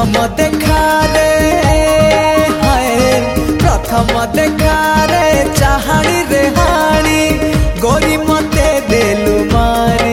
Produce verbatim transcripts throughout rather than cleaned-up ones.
प्रथम देखारे हाय प्रथम देखारे चाहाणी रे हाणी गोरी मते देलु मारी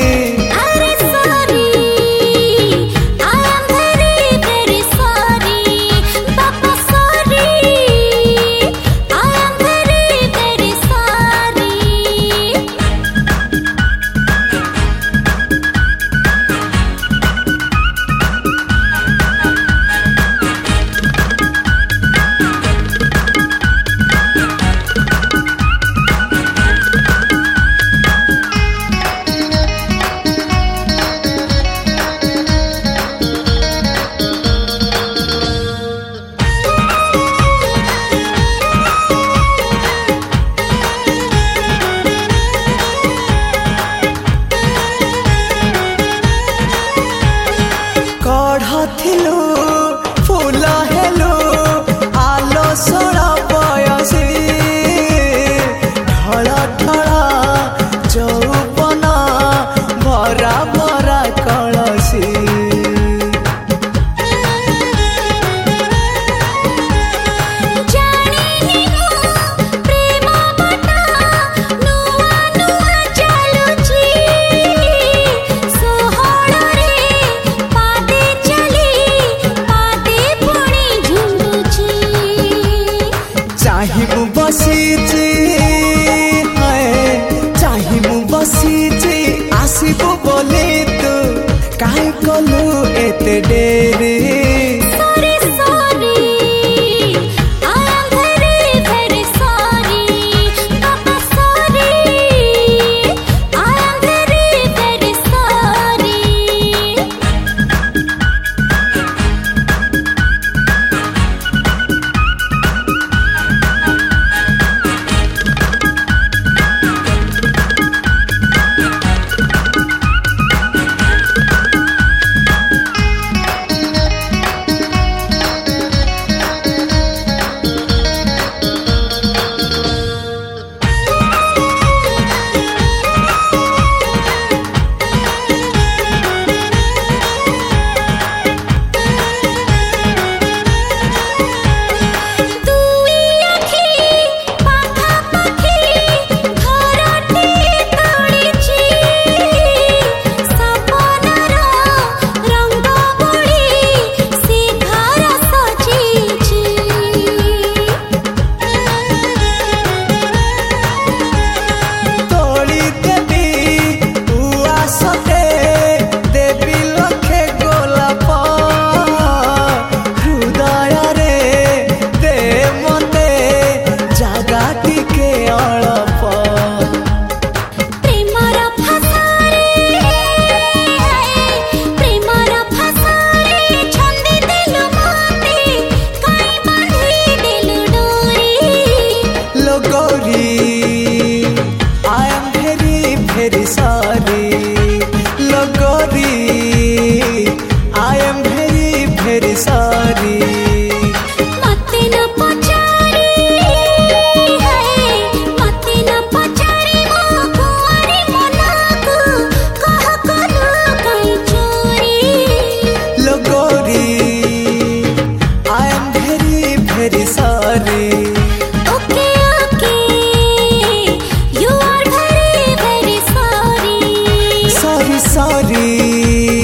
थिलु फूल हेलु आलो सोड़ा बयसी ढल ढल चौपन भरा भरा कलसी चाहिए बसीची चाहिए बसीची आसबू बोली तू काहे कलु एते डेरी very sorry Logori I am very very sorry मते न पचारी है मते न पचारी मो कुआरी मनाकू कह कलु कई चोरी Logori I am very very sorry sorry